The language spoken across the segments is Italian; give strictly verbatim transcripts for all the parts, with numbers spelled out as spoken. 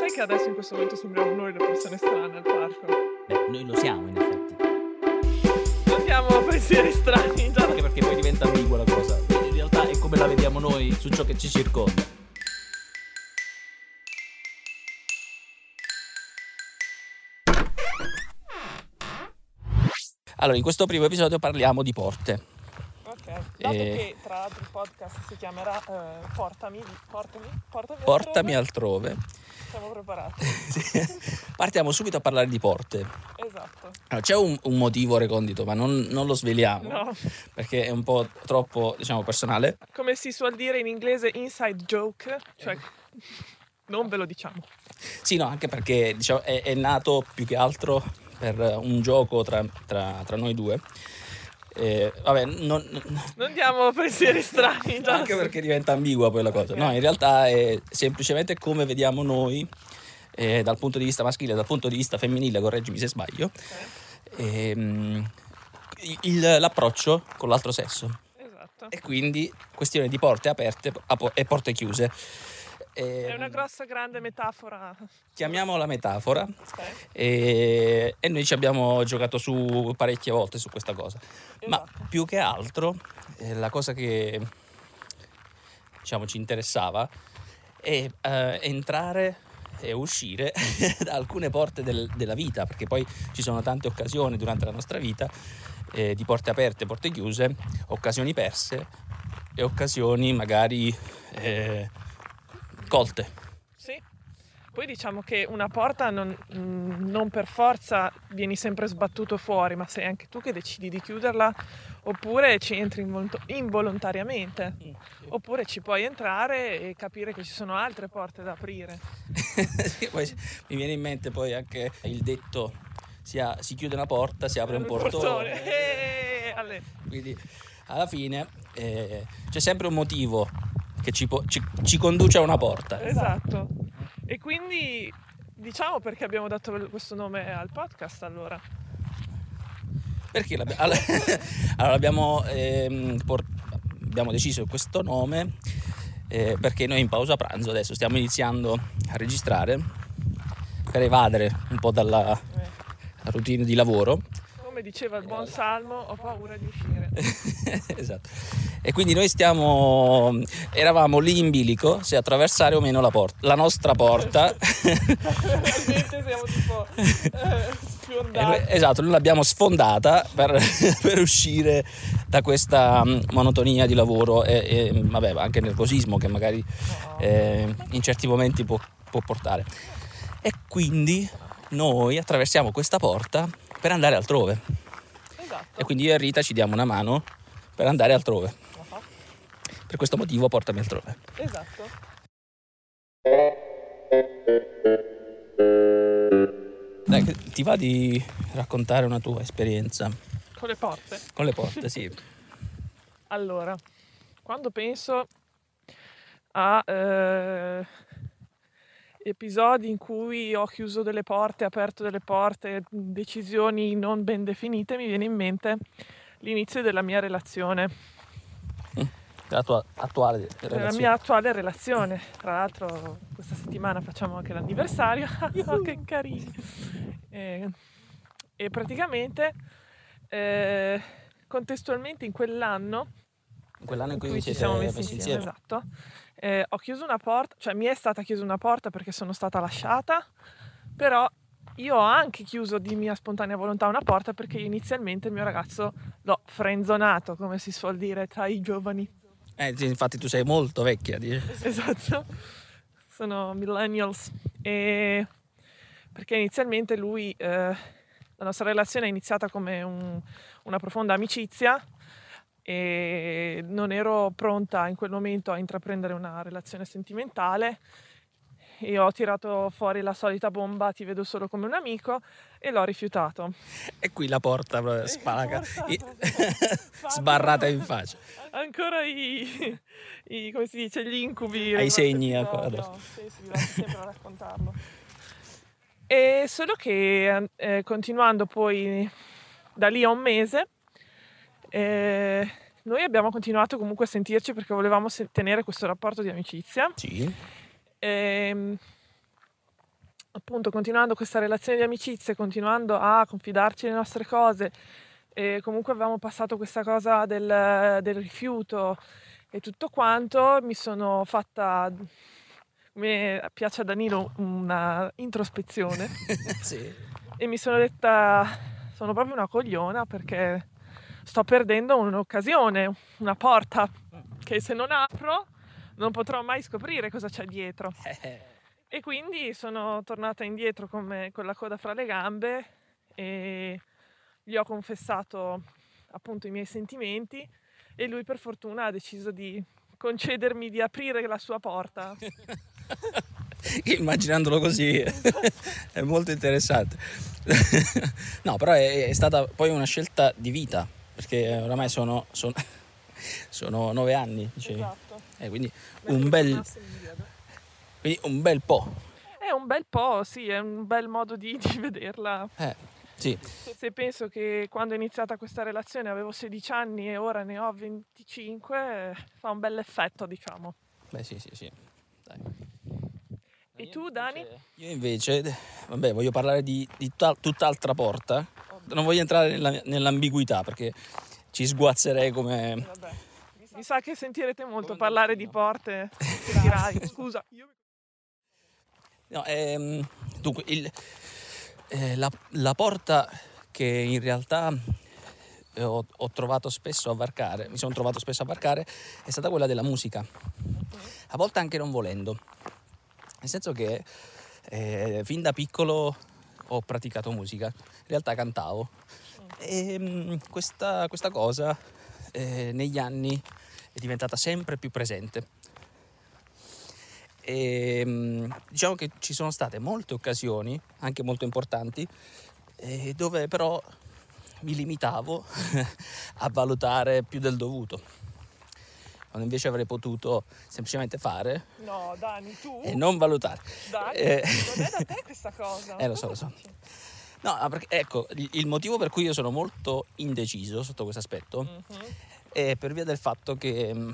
sai che adesso in questo momento sembriamo noi le persone strane al parco? Beh, noi lo siamo in effetti. Non diamo pensieri strani già. Anche perché poi diventa ambigua la cosa. In realtà è come la vediamo noi su ciò che ci circonda. Allora, in questo primo episodio parliamo di porte. Ok, dato E- che tra l'altro il podcast si chiamerà eh, Portami, portami, portami, Portami altrove, altrove. siamo preparati. Partiamo subito a parlare di porte. Esatto. Allora, c'è un, un motivo recondito, ma non, non lo sveliamo, No, perché è un po' troppo, diciamo, personale. come si suol dire in inglese inside joke, cioè non ve lo diciamo. Sì, no, anche perché diciamo, è, è nato più che altro per un gioco tra, tra, tra noi due. Eh, vabbè, non, Non diamo pensieri strani già. anche perché diventa ambigua poi la cosa. Ok. No, in realtà è semplicemente come vediamo noi eh, dal punto di vista maschile e dal punto di vista femminile, correggimi se sbaglio, ehm, il- l'approccio con l'altro sesso. Esatto. E quindi questione di porte aperte apo- e porte chiuse. È Ehm, una grossa grande metafora. Chiamiamola metafora. Ok. E, e noi ci abbiamo giocato su parecchie volte su questa cosa. Ma Esatto. più che altro eh, la cosa che diciamo ci interessava è eh, entrare e uscire da alcune porte del- della vita, perché poi ci sono tante occasioni durante la nostra vita eh, di porte aperte, porte chiuse, occasioni perse e occasioni magari eh, colte. Sì. Poi diciamo che una porta non, mm, non per forza vieni sempre sbattuto fuori, ma sei anche tu che decidi di chiuderla, oppure ci entri invol- involontariamente, oppure ci puoi entrare e capire che ci sono altre porte da aprire. Sì, poi mi viene in mente poi anche il detto si, ha- si chiude una porta, si apre un Il portone. Eh, alle- Quindi alla fine eh, c'è sempre un motivo che ci, po- ci- ci conduce a una porta. Esatto. E quindi diciamo perché abbiamo dato questo nome al podcast allora. Perché l'abbi- allora, allora abbiamo, ehm, por- abbiamo deciso questo nome eh, perché noi in pausa pranzo adesso stiamo iniziando a registrare per evadere un po' dalla Eh, routine di lavoro. Come diceva il buon Salmo, ho paura di uscire. Esatto. E quindi noi stiamo eravamo lì in bilico se attraversare o meno la porta, la nostra porta. Realmente siamo tipo eh, E noi- sfiondati. esatto, noi l'abbiamo sfondata per, per uscire da questa mm, monotonia di lavoro e, e, vabbè, anche nervosismo che magari eh, in certi momenti può, può portare. E quindi noi attraversiamo questa porta per andare altrove. Esatto. E quindi io e Rita ci diamo una mano per andare altrove. Ah, Per questo motivo portami altrove. esatto. Dai, che- ti va di raccontare una tua esperienza Con le porte. con le porte? Sì. Allora, quando penso a eh, episodi in cui ho chiuso delle porte, aperto delle porte, decisioni non ben definite, mi viene in mente l'inizio della mia relazione, La tua attuale della relazione. mia attuale relazione. Tra l'altro questa settimana facciamo anche l'anniversario. Oh, che carini! E, e praticamente eh, contestualmente in quell'anno In quell'anno in cui vi ci siete siamo messi messi insieme, insieme. esatto. Eh, ho chiuso una porta, cioè mi è stata chiusa una porta perché sono stata lasciata, però io ho anche chiuso di mia spontanea volontà una porta perché inizialmente il mio ragazzo l'ho frenzonato, come si suol dire tra i giovani. Eh, sì, infatti tu sei molto vecchia. dici. Esatto, sono millennials. E perché inizialmente lui, eh, la nostra relazione è iniziata come un- una profonda amicizia e non ero pronta in quel momento a intraprendere una relazione sentimentale e ho tirato fuori la solita bomba, ti vedo solo come un amico, e l'ho rifiutato. E qui la porta proprio E spaga, porta- i- sbarrata in faccia. Ancora i, i- come si dice, gli incubi. Hai i del segni nostro ancora episodio. Sì, sì, vi lascio sempre a raccontarlo. E solo che eh, continuando poi da lì a un mese, eh, noi abbiamo continuato comunque a sentirci perché volevamo se- tenere questo rapporto di amicizia. Sì. Ehm, appunto continuando questa relazione di amicizia, continuando a confidarci le nostre cose, e comunque avevamo passato questa cosa del, del rifiuto e tutto quanto, mi sono fatta, come piace a Danilo, una introspezione Sì. e mi sono detta, sono proprio una cogliona perché sto perdendo un'occasione, una porta che se non apro non potrò mai scoprire cosa c'è dietro. E quindi sono tornata indietro come, con la coda fra le gambe e gli ho confessato appunto i miei sentimenti e lui per fortuna ha deciso di concedermi di aprire la sua porta. Immaginandolo così è molto interessante. No, però è, è stata poi una scelta di vita, perché oramai sono, sono, sono nove anni, dicevi. Esatto. Eh, quindi, un bel, quindi un bel po'. È un bel po', sì, è un bel modo di, di vederla. Eh, sì. Se penso che quando è iniziata questa relazione avevo sedici anni e ora ne ho venticinque, fa un bel effetto, diciamo. Beh, sì, sì, sì. Dai. E tu, Dani? Io invece, vabbè, voglio parlare di, di ta- tutt'altra porta. Non voglio entrare nella, nell'ambiguità perché ci sguazzerei come... Vabbè. Mi sa che sentirete molto parlare di porte. Dirai, scusa. No, ehm, dunque, il, eh, la, la porta che in realtà eh, ho, ho trovato spesso a varcare, mi sono trovato spesso a varcare, è stata quella della musica. A volte anche non volendo. Nel senso che eh, fin da piccolo ho praticato musica, in realtà cantavo. E mh, questa, questa cosa eh, negli anni è diventata sempre più presente. E mh, diciamo che ci sono state molte occasioni, anche molto importanti, eh, dove però mi limitavo a valutare più del dovuto. Quando invece avrei potuto semplicemente fare no, Dani, tu? E non valutare. Dani, eh, non è da te questa cosa. Eh, lo so, lo so. No, perché, ecco, il, il motivo per cui io sono molto indeciso sotto questo aspetto mm-hmm. è per via del fatto che mh,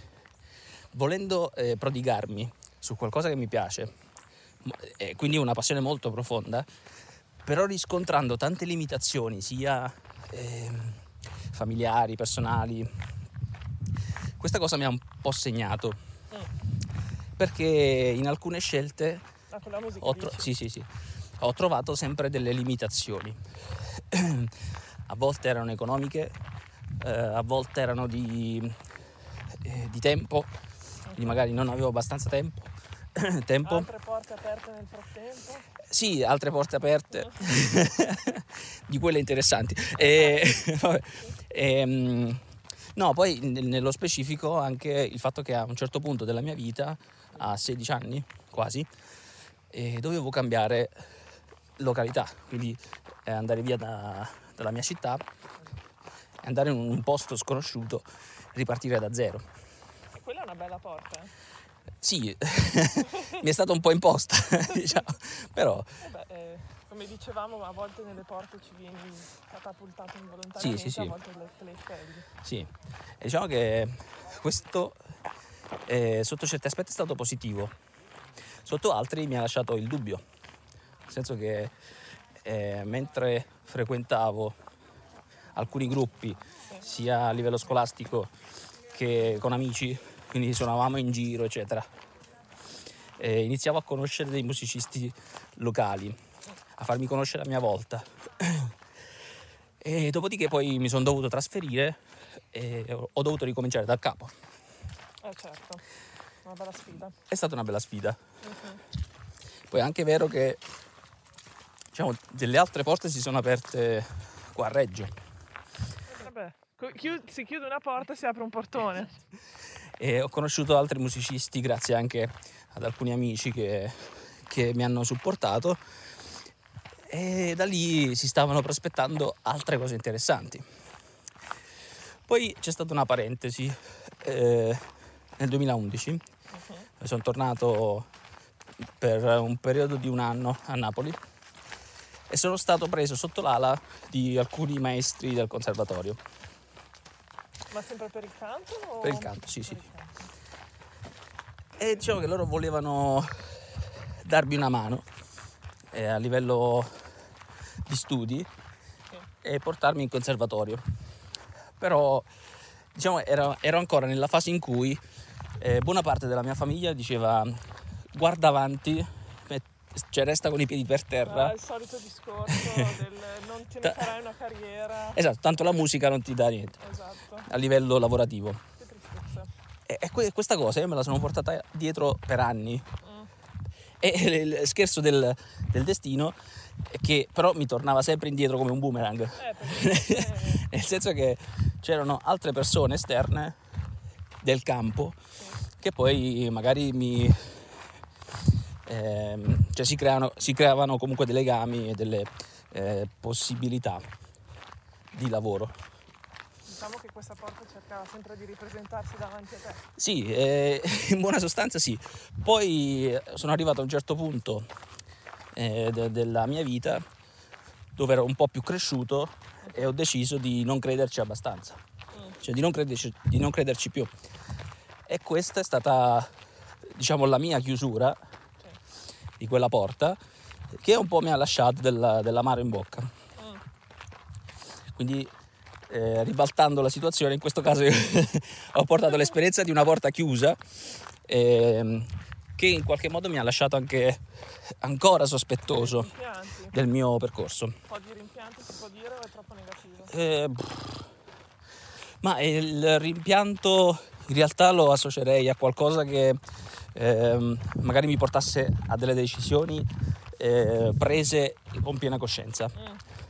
volendo eh, prodigarmi su qualcosa che mi piace, e eh, quindi una passione molto profonda, però riscontrando tante limitazioni, sia eh, familiari, personali, questa cosa mi ha un po' segnato, mm. perché in alcune scelte ah, con la musica ho, tro- sì, sì, sì, ho trovato sempre delle limitazioni. A volte erano economiche, eh, a volte erano di, eh, di tempo, quindi magari non avevo abbastanza tempo. tempo. Altre porte aperte nel frattempo? Sì, altre porte aperte, di quelle interessanti. E, vabbè, e, no, poi nello specifico anche il fatto che a un certo punto della mia vita, a sedici anni quasi, eh, dovevo cambiare località, quindi eh, andare via da, dalla mia città, andare in un posto sconosciuto, ripartire da zero. E quella è una bella porta, eh? Sì, mi è stata un po' imposta, diciamo, però... Eh beh, eh, come dicevamo, a volte nelle porte ci vieni catapultato involontariamente, sì, sì, sì. a volte te le scegli. Sì, e diciamo che questo eh, sotto certi aspetti è stato positivo, sotto altri mi ha lasciato il dubbio, nel senso che eh, mentre frequentavo alcuni gruppi, sì. sia a livello scolastico che con amici, quindi suonavamo in giro, eccetera, e iniziavo a conoscere dei musicisti locali, a farmi conoscere a mia volta. E dopodiché poi mi sono dovuto trasferire e ho dovuto ricominciare da capo. Eh certo, una bella sfida. È stata una bella sfida. Uh-huh. Poi è anche vero che, diciamo, delle altre porte si sono aperte qua a Reggio. Vabbè, si chiude una porta e si apre un portone. E ho conosciuto altri musicisti grazie anche ad alcuni amici che, che mi hanno supportato, e da lì si stavano prospettando altre cose interessanti. Poi c'è stata una parentesi eh, nel duemilaundici, uh-huh. sono tornato per un periodo di un anno a Napoli e sono stato preso sotto l'ala di alcuni maestri del conservatorio. Ma sempre per il canto? O... Per il canto, sì, sì. Canto. E diciamo che loro volevano darmi una mano eh, a livello di studi e portarmi in conservatorio. Però diciamo ero, ero ancora nella fase in cui eh, buona parte della mia famiglia diceva guarda avanti, cioè resta con i piedi per terra. Ah, il solito discorso del non te ne farai una carriera. Esatto, tanto la musica non ti dà niente. Esatto. A livello lavorativo. Che tristezza. E, e que- questa cosa io me la sono portata dietro per anni. Mm. E il scherzo del, del destino è che però mi tornava sempre indietro come un boomerang. Eh, perché... Nel senso che c'erano altre persone esterne del campo sì. che poi magari mi ehm, cioè si creano si creavano comunque dei legami e delle eh, possibilità di lavoro. Diciamo che questa porta cercava sempre di ripresentarsi davanti a te. Sì, eh, in buona sostanza sì. Poi sono arrivato a un certo punto eh, de- della mia vita dove ero un po' più cresciuto e ho deciso di non crederci abbastanza, cioè di non crederci, di non crederci più. E questa è stata, diciamo, la mia chiusura di quella porta che un po' mi ha lasciato della, dell'amaro in bocca. Mm. Quindi eh, ribaltando la situazione, in questo caso io ho portato l'esperienza di una porta chiusa eh, che in qualche modo mi ha lasciato anche ancora sospettoso Rimpianti. del mio percorso. Un po' di rimpianti si può dire o è troppo negativo? Eh, ma il rimpianto in realtà lo associerei a qualcosa che eh, magari mi portasse a delle decisioni eh, prese con piena coscienza. Mm.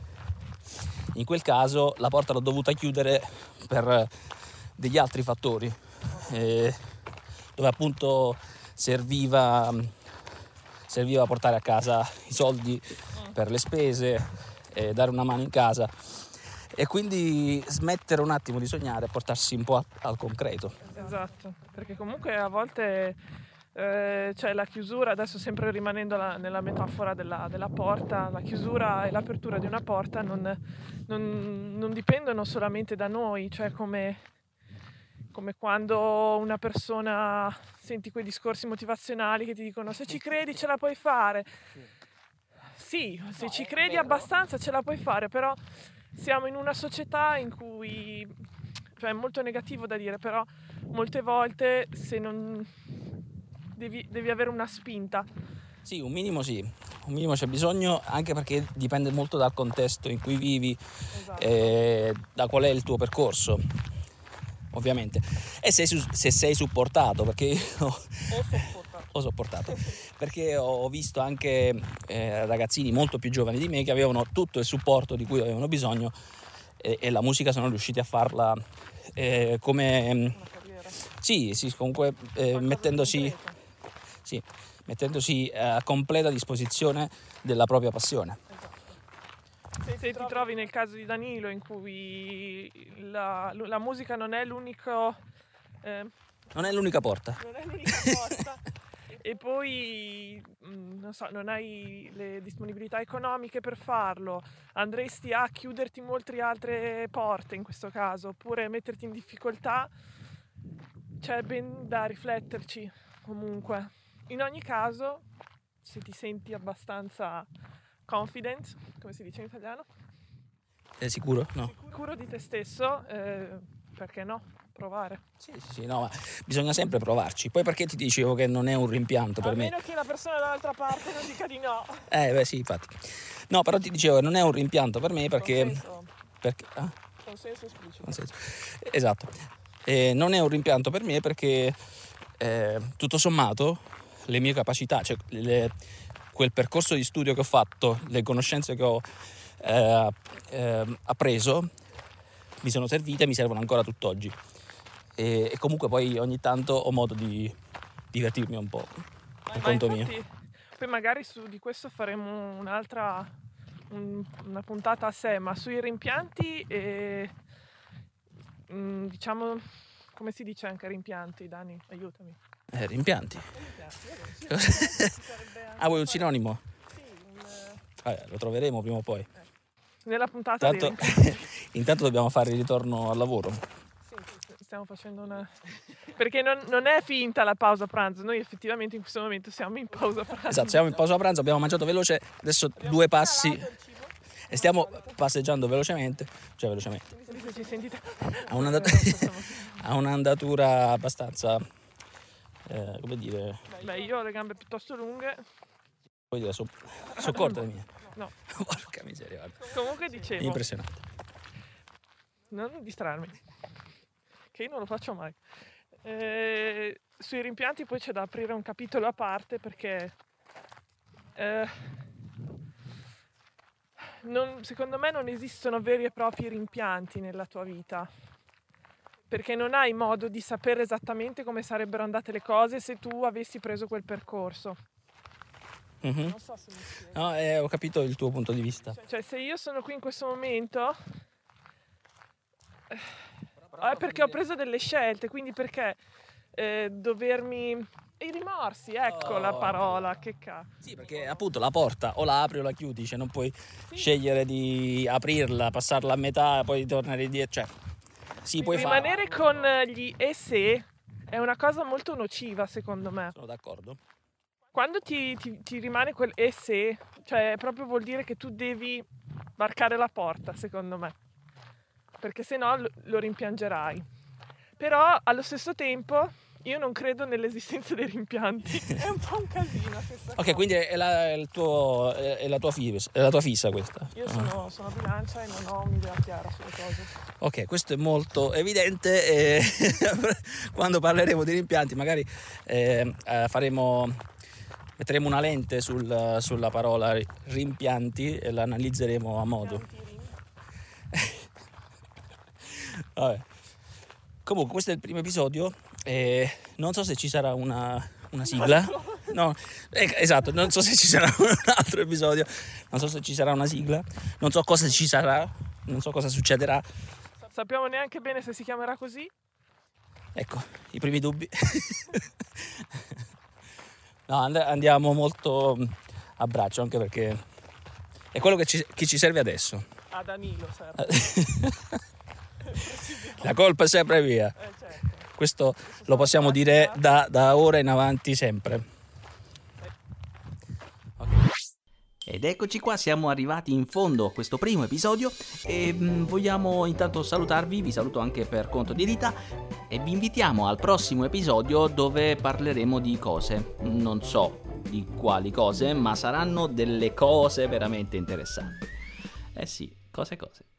In quel caso la porta l'ho dovuta chiudere per degli altri fattori, eh, dove appunto serviva, serviva portare a casa i soldi per le spese, eh, dare una mano in casa e quindi smettere un attimo di sognare e portarsi un po' a, al concreto. Esatto, perché comunque a volte eh, c'è la chiusura, adesso sempre rimanendo la, nella metafora della, della porta, la chiusura e l'apertura di una porta non, non, non dipendono solamente da noi, cioè come, come quando una persona senti quei discorsi motivazionali che ti dicono se ci credi ce la puoi fare. Sì, se ci credi abbastanza ce la puoi fare, però siamo in una società in cui, cioè è molto negativo da dire, però molte volte se non devi, devi avere una spinta. Sì, un minimo sì, un minimo c'è bisogno, anche perché dipende molto dal contesto in cui vivi, Esatto. e da qual è il tuo percorso, ovviamente, e se, se sei supportato, perché io O sopportato. ho sopportato, perché ho visto anche eh, ragazzini molto più giovani di me che avevano tutto il supporto di cui avevano bisogno e, e la musica sono riusciti a farla eh, come Una carriera. sì, sì, comunque eh, mettendosi sì, mettendosi a completa disposizione della propria passione. Esatto. Se, se ti trovi nel caso di Danilo in cui la, la musica non è l'unico eh, Non è l'unica porta. non è l'unica porta e poi mh, non so, non hai le disponibilità economiche per farlo, andresti a chiuderti molte altre porte in questo caso, oppure metterti in difficoltà, c'è ben da rifletterci comunque. In ogni caso, se ti senti abbastanza confident, come si dice in italiano, È sicuro? No. sicuro di te stesso, eh, perché no? Provare. Sì, sì, sì, no, ma bisogna sempre provarci. Poi perché ti dicevo che non è un rimpianto per A me? meno che la persona dall'altra parte non dica di no. Eh, beh, sì, infatti. No, però ti dicevo che non è un rimpianto per me perché... Consenso, perché ah? consenso esplicito. Consenso. Esatto. Eh, non è un rimpianto per me perché eh, tutto sommato le mie capacità, cioè le, quel percorso di studio che ho fatto, le conoscenze che ho eh, eh, appreso mi sono servite e mi servono ancora tutt'oggi. E, e comunque poi ogni tanto ho modo di divertirmi un po' per Ma conto infatti, mio. poi magari su di questo faremo un'altra, un, una puntata a sé, ma sui rimpianti e mh, diciamo, come si dice anche rimpianti, Dani, aiutami. Eh, rimpianti. Rimpianti, vabbè, sì, rimpianti, ci sarebbe anche Ah, vuoi un fare- sinonimo? Sì, un, eh, Vabbè, lo troveremo prima o poi. nella puntata dei Intanto, rimpianti. intanto dobbiamo fare il ritorno al lavoro. Sì, sì, sì. stiamo facendo una... Perché non, non è finta la pausa pranzo, noi effettivamente in questo momento siamo in pausa pranzo. Esatto, siamo in pausa pranzo, abbiamo mangiato veloce, adesso Abbiamo due passi inalato il cibo. e stiamo passeggiando velocemente, cioè velocemente. Quindi se ci sentite... Ha, un'andat- ha un'andatura abbastanza, eh, come dire, Beh, io ho le gambe piuttosto lunghe. vuoi dire, sono so corte le mie. No. Porca miseria, guarda. Comunque È dicevo, impressionante. non distrarmi, che io non lo faccio mai. Eh, sui rimpianti poi c'è da aprire un capitolo a parte perché eh, non, secondo me non esistono veri e propri rimpianti nella tua vita, perché non hai modo di sapere esattamente come sarebbero andate le cose se tu avessi preso quel percorso. Mhm. Non so se mi spiego. No, eh, ho capito il tuo punto di vista. Cioè, cioè, se io sono qui in questo momento eh, è perché ho preso delle scelte, quindi perché eh, dovermi... I rimorsi, ecco Oh, la parola, che cazzo. Sì, perché appunto la porta o la apri o la chiudi, cioè non puoi Sì. scegliere di aprirla, passarla a metà, poi tornare indietro, cioè sì, puoi fare. Rimanere con gli e se è una cosa molto nociva, secondo me. Sono d'accordo. Quando ti, ti, ti rimane quel e se, cioè proprio vuol dire che tu devi varcare la porta, secondo me, perché se no lo, lo rimpiangerai. Però allo stesso tempo io non credo nell'esistenza dei rimpianti. È un po' un casino questa Ok, cosa. quindi è la, è il tuo, è è la tua fissa, è la tua fissa questa. Io sono, sono bilancia e non ho un'idea chiara sulle cose. Ok, questo è molto evidente e quando parleremo di rimpianti magari eh, eh, faremo, metteremo una lente sul- sulla parola ri- rimpianti e la analizzeremo a modo. Vabbè. Comunque questo è il primo episodio e non so se ci sarà una, una sigla. No, eh, esatto, non so se ci sarà un altro episodio, non so se ci sarà una sigla, non so cosa ci sarà, non so cosa succederà. Sappiamo neanche bene se si chiamerà così. Ecco, i primi dubbi. No, and- andiamo molto a braccio, anche perché è quello che ci, che ci serve adesso. A Danilo serve. La colpa è sempre mia. Eh, certo. Questo lo possiamo dire da, da ora in avanti sempre. Ed eccoci qua, siamo arrivati in fondo a questo primo episodio e mh, vogliamo intanto salutarvi, vi saluto anche per conto di Rita e vi invitiamo al prossimo episodio dove parleremo di cose, non so di quali cose, ma saranno delle cose veramente interessanti. Eh sì, cose cose.